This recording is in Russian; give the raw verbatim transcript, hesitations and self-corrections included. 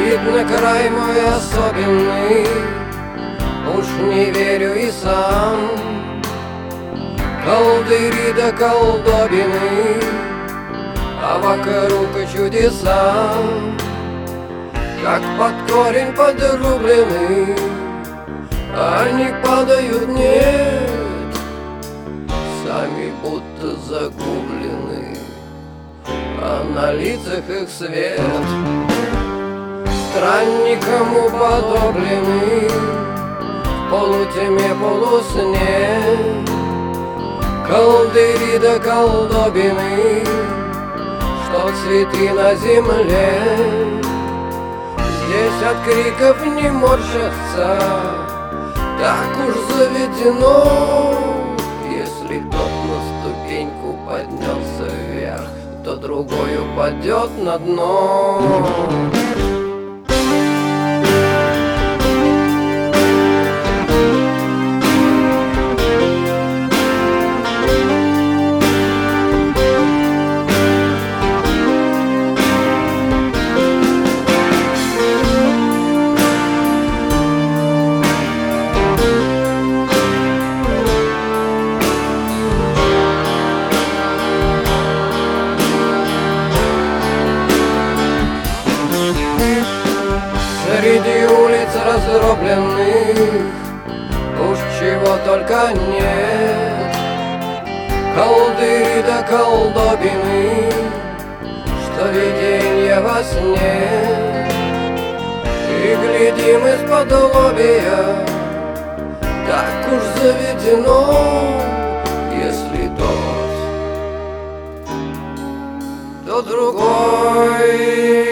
Видно, край мой особенный, уж не верю и сам. Колдыри да колдобины, а вокруг и чудеса, как под корень подрублены, они падают, нет, сами будто загублены, а на лицах их свет. Странникам уподоблены в полутьме, полусне, колдыри да колдобины, что цветы на земле. Здесь от криков не морщатся, так уж заведено. Если тот на ступеньку поднялся вверх, то другой упадет на дно. Среди улиц раздробленных уж чего только нет, колдыри да колдобины, что виденье во сне. И глядим из-под лобья, так уж заведено. Если тот, то другой.